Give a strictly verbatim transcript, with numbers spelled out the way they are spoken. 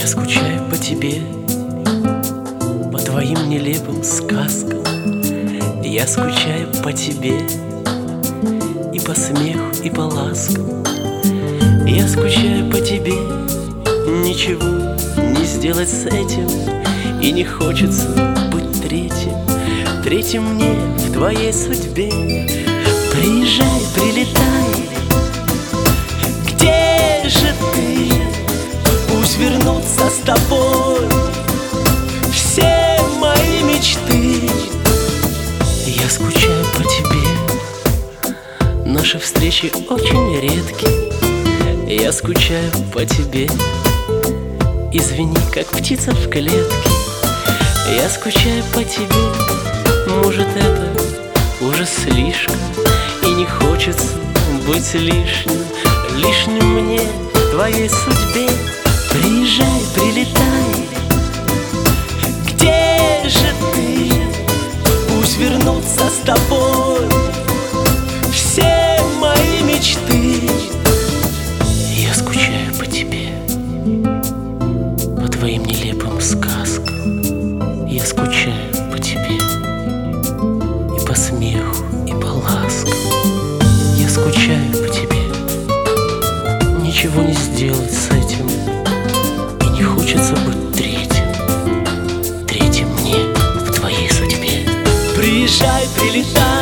Я скучаю по тебе, по твоим нелепым сказкам. Я скучаю по тебе и по смеху, и по ласкам. Я скучаю по тебе, ничего не сделать с этим. И не хочется быть третьим, третьим мне в твоей судьбе. Приезжай, прилетай, где же ты? Пусть вернутся с тобой все мои мечты. Я скучаю по тебе, наши встречи очень редкие. Я скучаю по тебе, извини, как птица в клетке. Я скучаю по тебе, может, это уже слишком, и не хочется быть лишним, лишним мне в твоей судьбе. Приезжай, прилетай, где же ты? Пусть вернутся с тобой все мои мечты. Я скучаю по тебе, по твоим нелепым сказкам. Я скучаю по тебе и по смеху, и по ласкам. Я скучаю по тебе, ничего не сделать с этим. И не хочется быть третьим, третьим мне в твоей судьбе. Приезжай, прилетай,